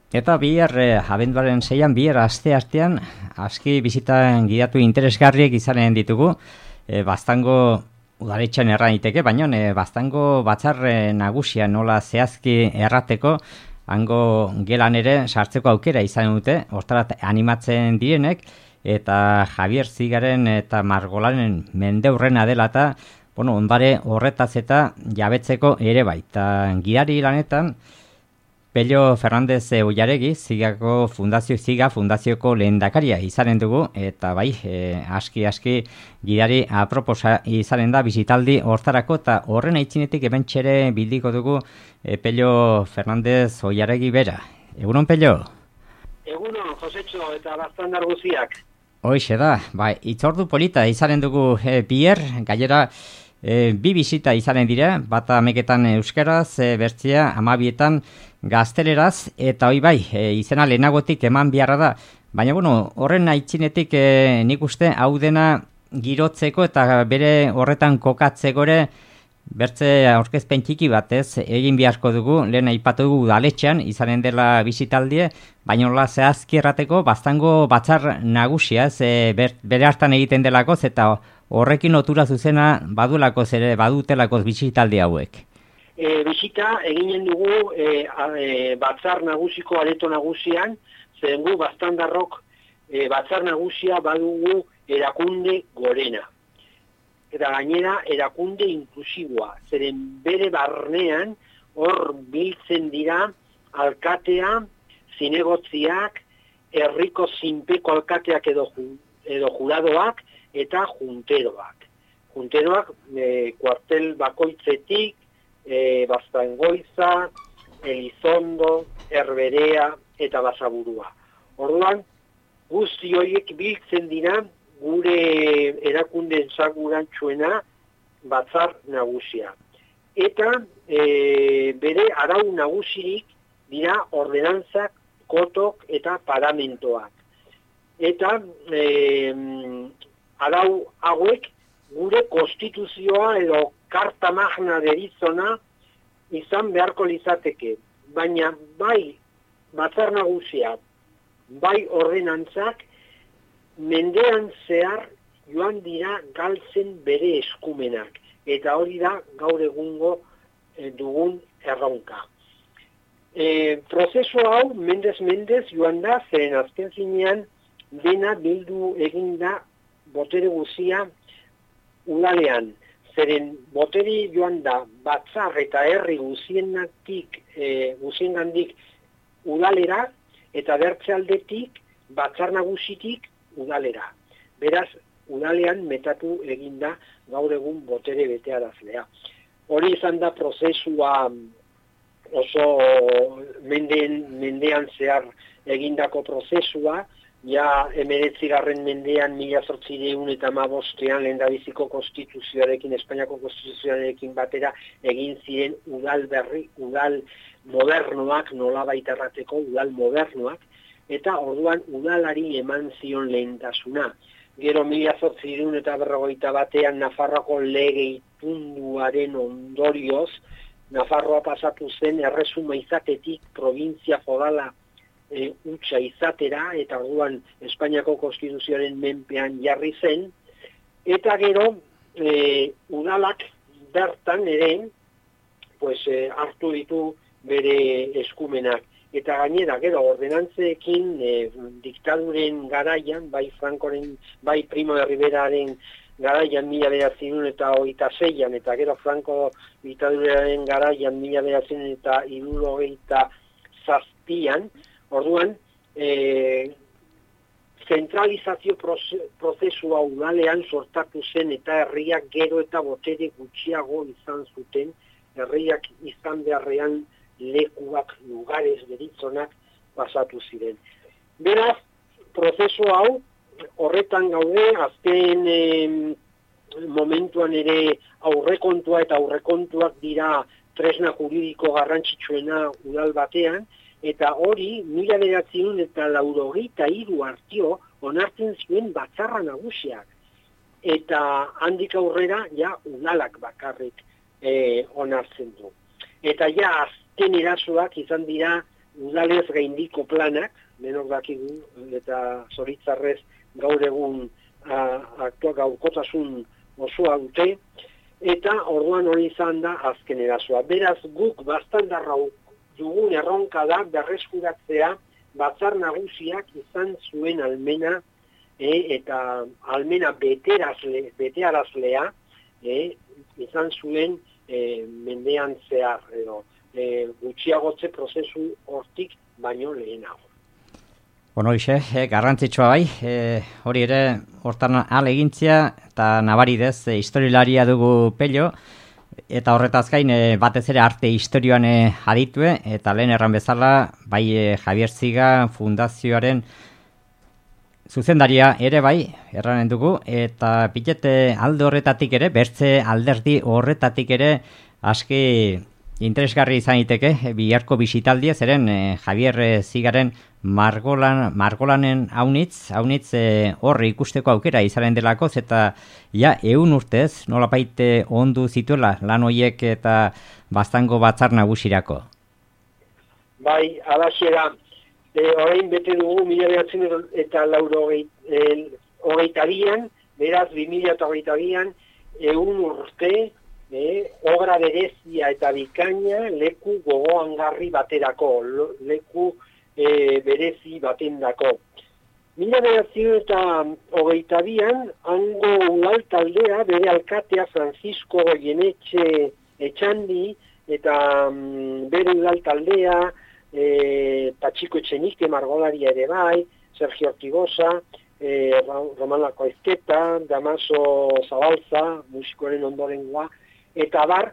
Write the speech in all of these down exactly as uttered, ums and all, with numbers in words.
Eta bihar, eh, abenduaren seian, bihar aste artean, aski bizitan gidatu interesgarriek izanen ditugu, eh, Baztango udaletxean erran iteke, baina eh, Baztango batzar eh, nagusia nola zehazki errateko, hango gelan ere sartzeko aukera izan dute, hortarat animatzen direnek, eta Javier Zigaren eta Margolanen mendeurrena dela eta, bueno, ondare horretaz eta jabetzeko ere bai. Eta gidari lanetan, Pello Fernandez Ullaregi, Zigako fundazio Ziga fundazioko lehendakaria izanen dugu, eta bai, e, aski aski gidari aproposa izanen da bizitaldi hortarako, eta horren aitzinetik ebentxere bildiko dugu e, Pello Fernandez Ullaregi bera. Egunon, Pello? Egunon, Josetxo eta Baztandar guziak. Hoixe da, bai, itzordu polita izanen dugu e, bier, gainera e, bi bizita izanen dira, bata ameketan euskaraz, e, bertzea amabietan gazteleraz, eta hoi bai, e, izena lehenagotik eman beharra da. Baina, bueno, horren aitzinetik e, nik uste hau dena girotzeko eta bere horretan kokatzeko ere bertze aurkezpen txiki batez egin beharko dugu, lehen aipatu dugu udaletxean izanen dela bizitaldie, baina hola zehazki errateko Baztango batzar nagusia, ez, e, ber, bere hartan egiten delakoz, eta horrekin otura zuzena badulakoz ere badutelakoz bizitaldi hauek. E, bisita eginen dugu e, a, e, batzar nagusiko areto nagusian, zeren gu Baztandarrok e, batzar nagusia badugu erakunde gorena. Eta gainera erakunde inklusiboa, zeren bere barnean hor biltzen dira alkatea, zinegotziak, herriko zinpeko alkateak edo, edo juradoak eta junteroak. Junteroak e, kuartel bakoitzetik, E, Baztangoiza, Elizondo, Herberea eta Basaburua. Orduan, guzti horiek biltzen dira gure erakunde esagurantzuena batzar nagusia. Eta e, bere arau nagusirik dira ordenantzak, kotok eta paramentoak. Eta e, arau hauek gure konstituzioa edo karta magna derizona izan beharko lizateke, baina bai batzar nagusia, bai ordenantzak mendean zehar joan dira galtzen bere eskumenak, eta hori da gaur egungo e, dugun erronka. E, prozesu hau mendez mendez joan da, zeren azken zinean dena bildu eginda botere guzia udalean. Zeren boteri joan da batzar eta herri guziengatik e, guziengandik udalera eta bertze aldetik batzar nagusitik udalera. Beraz, udalean metatu eginda gaur egun botere betearazlea. Hori izan da prozesua oso mendeen, mendean zehar egindako prozesua, ja emeretzigarren mendean mila zortziehun eta hamabostean lehendabiziko konstituzioarekin, Espainiako konstituzioarekin batera egin ziren udal berri, udal modernoak, nolabait errateko udal modernoak, eta orduan udalari eman zion lehentasuna. Gero mila zortziehun eta berrogeita batean Nafarroako lege itunduaren ondorioz, Nafarroa pasatu zen erresuma izatetik provintzia forala E, utxa izatera, eta orduan Espainiako konstituzioaren menpean jarri zen, eta gero e, udalak bertan ere pues, e, hartu ditu bere eskumenak. Eta gainera, gero, ordenantzeekin e, diktaduren garaian, bai Francoren, bai Primo de Riveraren garaian mila bederatziehun eta hogeita seian, eta gero Franco diktaduraren garaian mila bederatziehun eta hirurogeita zazpian, orduan, e, zentralizazio prozesua udalean sortatu zen eta herriak gero eta botere gutxiago izan zuten, herriak izan beharrean lekuak, lugares deritzonak pasatu ziren. Beraz, prozesu hau horretan gaude, azken e, momentuan ere aurrekontua eta aurrekontuak dira tresna juridiko garrantzitsuena udal batean, eta hori, mila bederatziehun eta laurogeita hiru artio onartzen zuen batzarra nagusiak. Eta handik aurrera, ja, udalak bakarrik e, onartzen du. Eta ja, azken erasoak izan dira udalez gaindiko planak, denok dakigu, eta zoritzarrez gaur egun aktua gaurkotasun osoa dute, eta orduan hori izan da azken erasoa. Beraz, guk bastandarra dugun erronka da berreskuratzea batzar nagusiak izan zuen almena e, eta almena beterazle, betearazlea e, izan zuen e, mendean zehar edo e, gutxiagotze prozesu hortik baino lehenago. Bueno, ise, eh, garrantzitsua bai, eh, hori ere hortan alegintzia eta nabaridez eh, historialaria dugu Pello, eta horretaz gain eh, batez ere arte historioan eh, aditue, eta lehen erran bezala, bai eh, Javier Ziga fundazioaren zuzendaria ere bai, erranen dugu, eta pitete alde horretatik ere, bertze alderdi horretatik ere, aski interesgarri izan daiteke biharko bisitaldia, zeren eh, Javier eh, Zigaren Margolan, Margolanen haunitz, haunitz eh, horre ikusteko aukera izaren delakoz, eta ja, eun urtez, nolapait ondu zituela lan hoiek eta Baztango batzar nagusirako. Bai, alaxera, e, orain bete dugu mila bederatziehun eta laurogeita bian, beraz bi mila hogeita bian, eun urte, e, obra berezia eta bikaina leku gogoangarri baterako, leku E, berezi batendako. Mila bederatziehun eta hogeita bian, hango udal taldea, bere alkatea Francisco Goyenetxe Etxandi, eta mm, bere udal taldea, e, Patxiko Etxenike margolaria ere bai, Sergio Ortigosa, e, Romalako Ezketa, Damaso Zabalza, musikoaren ondorengoa, eta bar,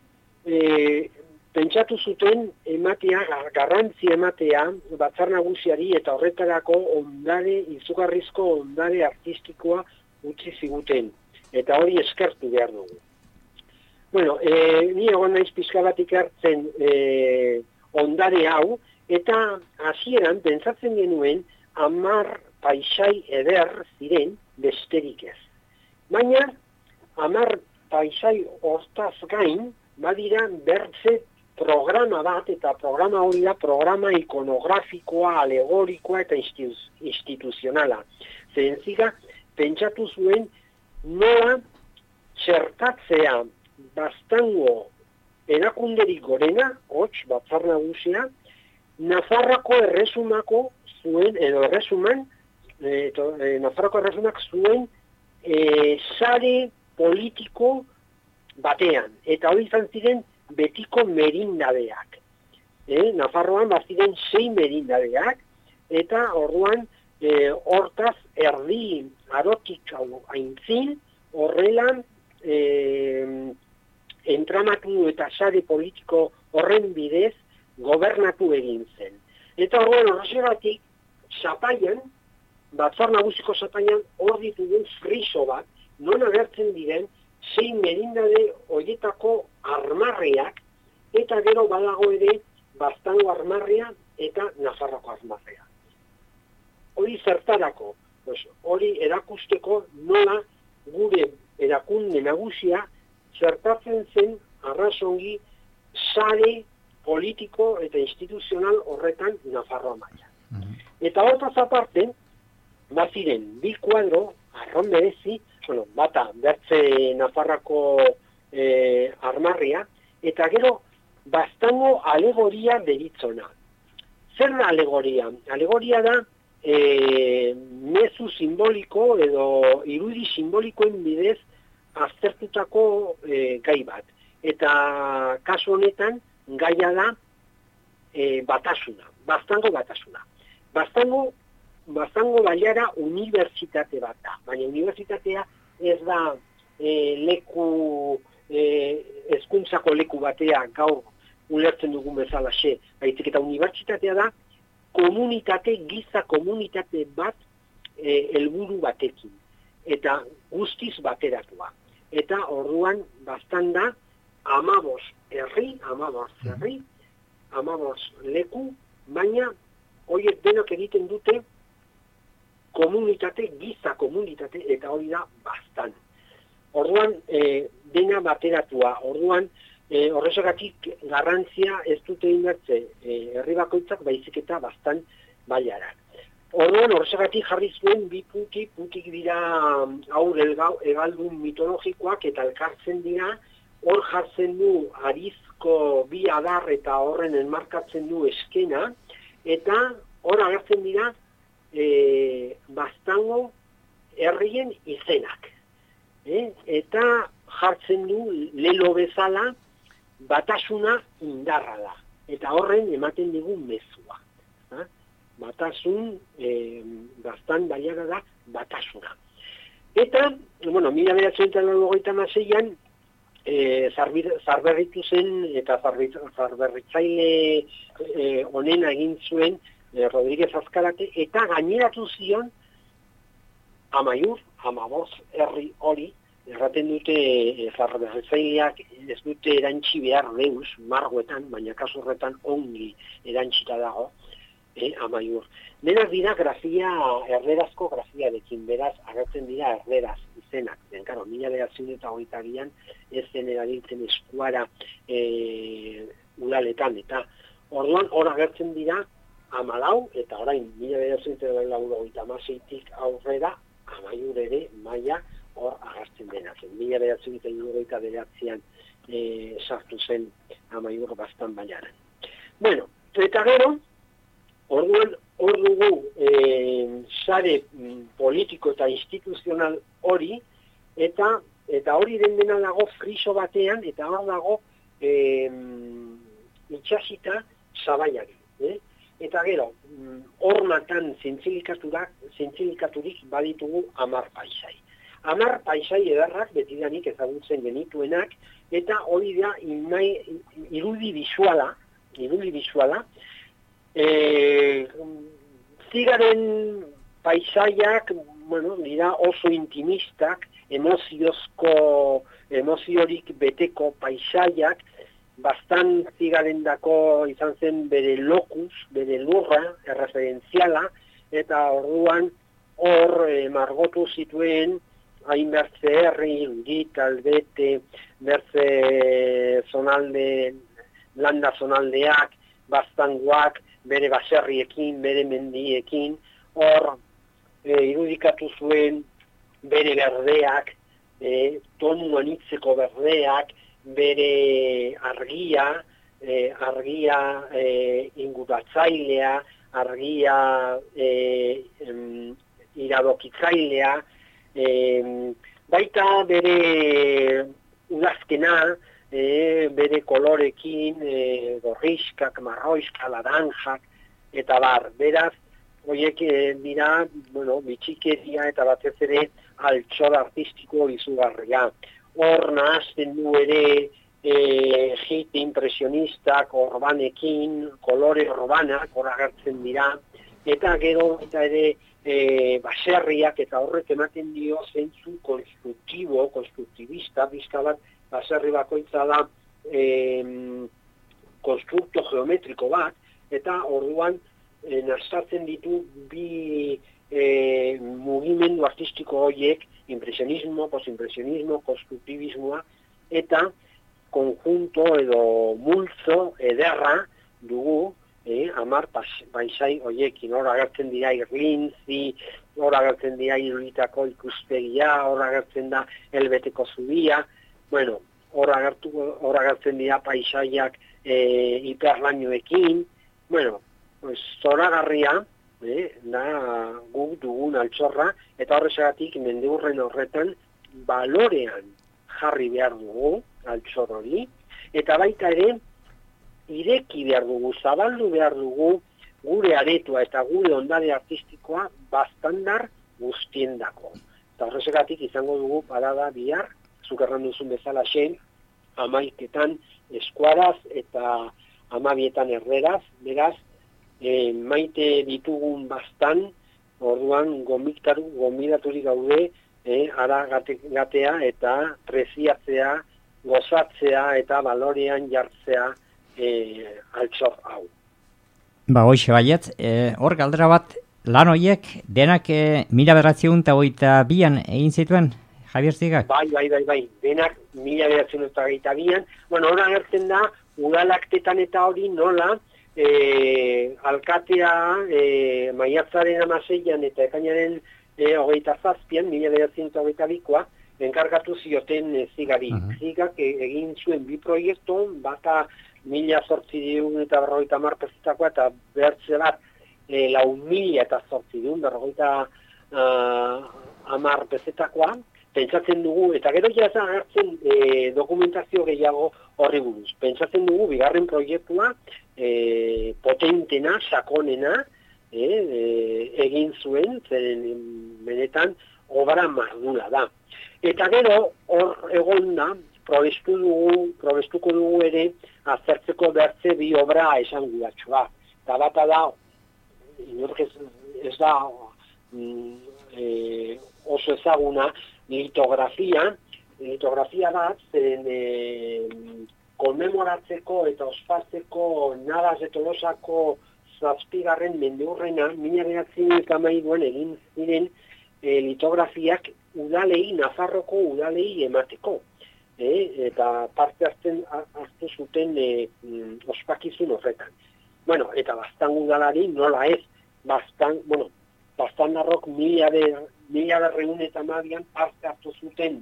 e, pentsatu zuten ematea, garrantzi ematea, batzar nagusiari eta horretarako ondare, izugarrizko ondare artistikoa utzi ziguten. Eta hori eskertu behar dugu. Bueno, e, ni egon naiz pixka bat ikertzen e, ondare hau, eta hasieran pentsatzen genuen hamar paisai eder ziren besterik ez. Baina, hamar paisai hortaz gain, badira bertze programa bat, eta programa hori da programa ikonografikoa, alegorikoa eta instituzionala. Zentziga, pentsatu zuen nola txertatzea Baztango erakunderik gorena, hots, batzar nagusia, Nafarroako erresumako zuen, edo erresuman, e, to, e, Nafarroako erresumak zuen e, sare politiko batean. Eta hori izan ziren betiko merindadeak. E, Nafarroan baziren sei merindadeak, eta orduan e, hortaz erdi arotik aintzin, horrela e, entramatu eta sare politiko horren bidez gobernatu egin zen. Eta orduan horregatik, Zapaian, batzar nagusiko Zapaian, hor ditugun friso bat, non agertzen diren sei merindade horietako armarriak, eta gero badago ere Baztango armarria eta Nafarroko armarria. Hori zertarako, pues, hori erakusteko nola gure erakunde nagusia zertatzen zen arrazongi sare politiko eta instituzional horretan Nafarroa maila. Mm-hmm. Eta hortaz aparte, baziren bi kuadro, arron berezi, bueno, bata, bertze Nafarrako e, armarria, eta gero Baztango alegoria deritzona. Zer da alegoria? Alegoria da e, mezu simboliko edo irudi simbolikoen bidez aztertutako e, gai bat. Eta kasu honetan gaia da e, batasuna, Baztango batasuna. Baztango Baztango baiara unibertsitate bat da, baina unibertsitatea ez da e, leku, e, hezkuntzako leku batea gaur ulertzen dugun bezala xe, baizik eta unibertsitatea da komunitate, giza komunitate bat e, helburu batekin, eta guztiz bateratua. Eta orduan bastan da amabos herri, amabos herri, amabos leku, baina horiek denok egiten dute komunitate, giza komunitate, eta hori da bastan. Orduan, e, dena bateratua, orduan, E, horrezagatik garrantzia ez dute inbertze e, herri bakoitzak baizik eta bastan baiara. Orduan horrezagatik jarri zuen bi puti, putik dira aur egaldun mitologikoak eta elkartzen dira, hor jartzen du arizko bi adar eta horren enmarkatzen du eskena, eta hor agertzen dira e, bastango herrien izenak. E, eta jartzen du lelo bezala batasuna indarra da. Eta horren ematen digu mezua. Ha? Batasun, e, bastan baiara da batasuna. Eta, bueno, mila bederatziehun eta laurogeita hamaseian e, zarberritu zen eta zarberritzaile e, onena egin zuen e, Rodríguez Azkarate, eta gaineratu zion Amaiur, Amaboz herri hori, erraten dute e, zarberritzaileak ez dute erantzi behar deus, margoetan, baina kasu horretan ongi erantzita dago, e, Amaiur. Beraz dira grafia, erderazko grafiarekin, beraz agertzen dira erderaz izenak. Den, karo, mila bederatziehun eta hogeita bian ez zen erabiltzen eskuara e, udaletan, eta orduan hor agertzen dira Amalau, eta orain mila bederatziehun eta laurogeita hamaseitik aurrera Amaiur ere maila hor agertzen denak. Mila bederatziehun eta hirurogeita bederatzian e, sartu zen Amaiur bastan baiaran. Bueno, eta gero, orduan hor dugu e, sare politiko eta instituzional hori, eta eta hori den dena dago friso batean, eta hor dago e, itxasita zabaiari. Eh? Eta gero, hormatan zintzilikaturik baditugu hamar paisai. Hamar paisai ederrak betidanik ezagutzen genituenak, eta hori da inai, irudi bisuala, irudi bisuala, e, zigaren paisaiak, bueno, dira oso intimistak, emoziozko, emoziorik beteko paisaiak, bastan zigarendako izan zen bere locus, bere lurra, erreferentziala, eta orduan hor e, margotu zituen hainbertze herri, Undit, Albete, bertze zonalde, landa zonaldeak, bastangoak, bere baserriekin, bere mendiekin, hor e, irudikatu zuen bere berdeak, e, tonu anitzeko berdeak, bere argia, e, argia e, inguratzailea, argia e, em, iradokitzailea, e, baita bere udazkena, e, bere kolorekin, e, gorriskak, marroiska, laranjak, eta bar, beraz, horiek e, dira, bueno, bitxikeria eta batez ere altxor artistiko izugarria. Hor nahazten du ere e, hit impresionistak orbanekin, kolore orbanak hor agertzen dira, eta gero eta ere e, baserriak eta horrek ematen dio zentzu konstruktibo, konstruktibista, bizka bat baserri bakoitza da e, konstrukto geometriko bat, eta orduan e, nazartzen ditu bi e, mugimendu artistiko horiek, impresionismo, postimpresionismo, konstruktivismoa, eta konjunto edo multzo ederra dugu, eh, hamar paisai horiekin, hor agertzen dira irrintzi, hor agertzen dira iruditako ikuspegia, hor agertzen da helbeteko zubia, bueno, hor agertzen dira paisaiak eh, hiperlainoekin, bueno, pues, zoragarria, Eh, da guk dugun altxorra, eta horrezagatik mendiurren horretan balorean jarri behar dugu altxor hori, eta baita ere ireki behar dugu, zabaldu behar dugu gure aretua eta gure ondare artistikoa bastandar guztiendako. Eta horrezagatik izango dugu parada bihar, zuk erran duzun bezala xen, amaiketan eskuaraz eta amabietan erderaz, beraz, E, maite ditugun bastan, orduan gomitaru, gomidaturik gaude, e, ara gate, gatea eta preziatzea, gozatzea eta balorean jartzea e, altxor hau. Ba, hoxe baiet, e, hor galdera bat, lan horiek denak e, mila bederatziehun eta hogeita bian egin zituen Javier Zigak? Bai, bai, bai, bai, denak mila bederatziehun eta hogeita bian, bueno, hori agertzen da, udalaktetan eta hori nola, e, alkatea e, maiatzaren amaseian eta ekainaren e, hogeita zazpian, mila bederatziehun eta hogeita bikoa, enkargatu zioten e, Zigari. Uh-huh. Zigak e, egin zuen bi proiektu, bata mila zortziehun eta berrogeita hamar pezetakoa, eta behartze bat e, lau mila eta zortziehun berrogeita hamar pezetakoa, pentsatzen dugu, eta gero jazan hartzen e, dokumentazio gehiago horri buruz. Pentsatzen dugu, bigarren proiektua, e, potentena, sakonena, e, e, egin zuen, zeren benetan, obra mardula da. Eta gero, hor egon da, probestu dugu, probestuko dugu ere, azertzeko bertze bi obra esanguratxoa. Eta bata da, inork ez, ez da, mm, e, oso ezaguna, litografia, litografia bat, zen e, konmemoratzeko eta ospatzeko Navas de Tolosako zazpigarren mendeurrena, mila bederatziehun eta hamairuan egin ziren e, litografiak udalei, Nafarroko udalei emateko. E, eta parte hartzen hartu zuten e, ospakizun horretan. Bueno, eta Baztan udalari nola ez, Baztan, bueno, Baztandarrok mila berrehun eta hamabian parte hartu zuten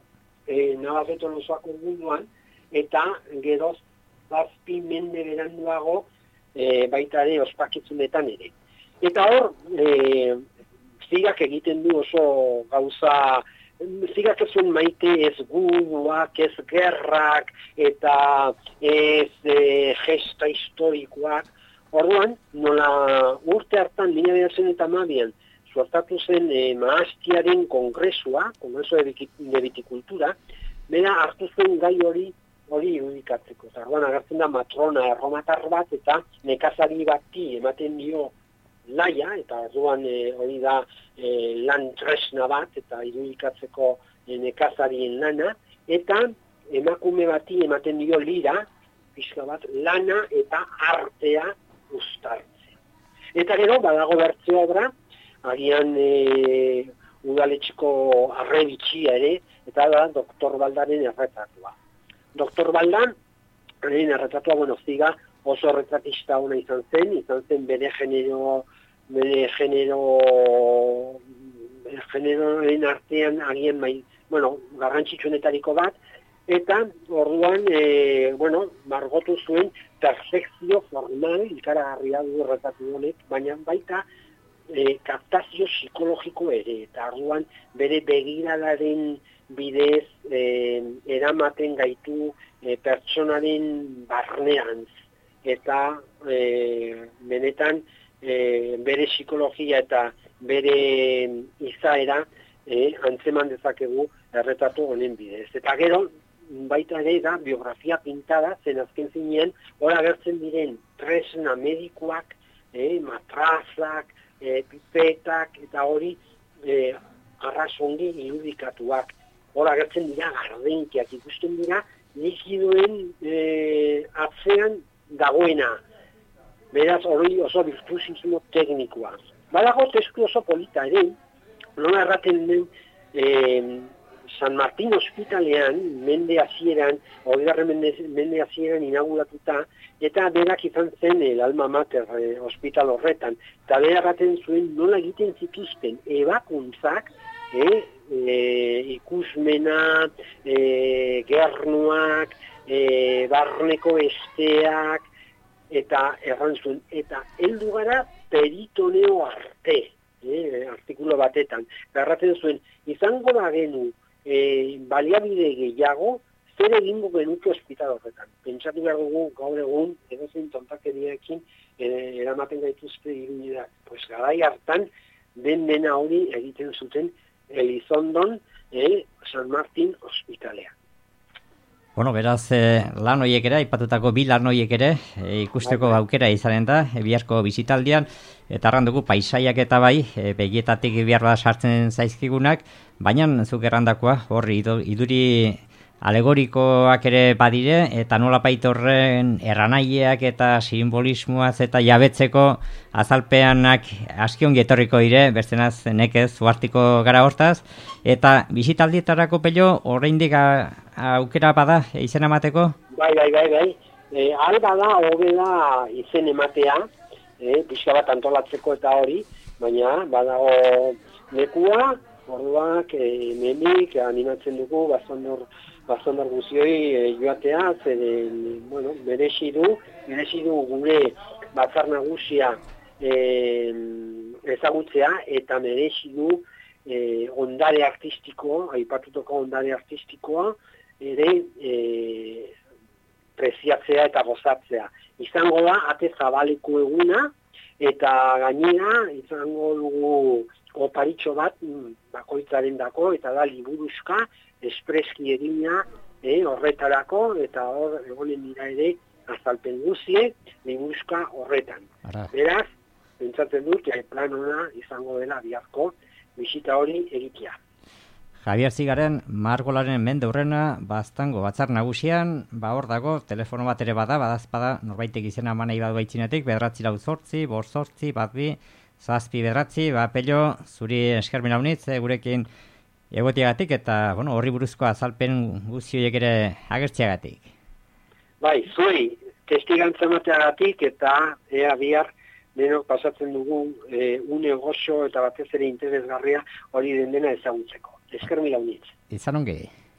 e, Navas de Tolosako munduan, eta gero zazpi mende beranduago e, baita ere ospakizunetan ere. Eta hor, e, Zigak egiten du oso gauza, Zigak ez maite ez guduak, ez gerrak, eta ez e, gesta historikoak. Orduan, nola urte hartan, mila bederatziehun eta hamabian, suertatu zen e, Maastiaren kongresua, kongresua de vitikultura, bera hartu zen gai hori hori irudikatzeko. Orduan, agertzen da matrona erromatar bat, eta nekazari bati ematen dio laia, eta orduan e, hori da e, lan tresna bat, eta irudikatzeko e, nekazarien lana, eta emakume bati ematen dio lira, pixka bat, lana eta artea uztartze. Eta gero, badago bertze obra, agian e, udaletxeko arrebitxia ere, eta da doktor Baldaren erretratua. doktor Baldan, erretratua, bueno, Ziga oso retratista ona izan zen, izan zen bere genero, bere genero, bere generoen artean agian mai, bueno, garrantzitsuenetariko bat, eta orduan, e, bueno, margotu zuen perfekzio formal, ikaragarria du erretatu honek, baina baita e, kaptazio psikologiko ere, eta orduan bere begiradaren bidez e, eramaten gaitu e, pertsonaren barneantz, eta e, benetan e, bere psikologia eta bere izaera e, antzeman dezakegu erretatu honen bidez. Eta gero, baita ere da biografia pintada, zen azken zinean, hor agertzen diren tresna medikoak, e, matrazak, e, pipetak, eta hori e, arrazongi irudikatuak. Hor agertzen dira gardenkiak, ikusten dira likidoen e, atzean dagoena. Beraz, hori oso virtuosismo teknikoa. Badago testu oso polita ere, nola erraten den e, San Martin ospitalean, mende hasieran, hogeigarren mende, mende hasieran inauguratuta, eta berak izan zen el alma mater e, ospital horretan. Eta berak erraten zuen nola egiten zituzten ebakuntzak, e, e, ikusmena, e, gernuak, e, barneko esteak, eta erran zuen, eta heldu gara peritoneo arte, e, artikulo batetan. Erraten zuen, izango da genu, E, baliabide gehiago, zer egingo genuke ospital horretan. Pentsatu behar dugu gaur egun, edozein tontakeriekin e, eramaten gaituzte irudiak. Pues garai hartan, den dena hori egiten zuten Elizondon, e, San Martin ospitalea. Bueno, beraz, eh, lan horiek ere, aipatutako bi lan horiek ere, eh, ikusteko bai, bai. Aukera izanen da, e, biharko bizitaldian, eta errandugu paisaiak eta bai, e, begietatik behar da sartzen zaizkigunak, baina zuk errandakoa, hor iduri alegorikoak ere badire, eta nolapait horren erranaileak eta simbolismoaz eta jabetzeko azalpeanak aski ongi etorriko dire, bestenaz nekez uartiko gara hortaz, eta bisitaldietarako Pello, oraindik aukera bada izen emateko? Bai, bai, bai, bai. E, alba da, hobe da izen ematea, e, pixka bat antolatzeko eta hori, baina badago lekua, orduak, e, menik, animatzen dugu, bazondor, bazondor guzioi e, joatea, zeren, bueno, merezi du, merezi du gure batzar nagusia e, ezagutzea, eta merezi du e, ondare artistikoa, aipatutoko ondare artistikoa, ere e, preziatzea eta gozatzea. Izango da, ate zabaleko eguna, eta gainera, izango dugu oparitxo bat, bakoitzaren dako, eta da liburuzka, espreski egina, eh, horretarako, eta hor, egonen dira ere, azalpen guzie, liburuzka horretan. Ara. Beraz, pentsatzen dut, plan ona izango dela biharko, bisita hori egitea. Javier Zigaren, Margolaren mende hurrena, baztango batzar nagusian, ba hor dago, telefono bat ere bada, badazpada, norbaitek izena manei bat baitzinetik, bedratzi lau zortzi, bor zortzi, bat bi, zazpi bedratzi, ba Pello, zuri eskermin haunitz, e, gurekin egotiagatik, eta bueno, horri buruzko azalpen guzioiek ere agertziagatik. Bai, zuei, testigantza mateagatik, eta ea bihar, denok pasatzen dugu e, une goxo eta batez ere interesgarria hori den dena ezagutzeko. Esker mila unitz. Izan ongi.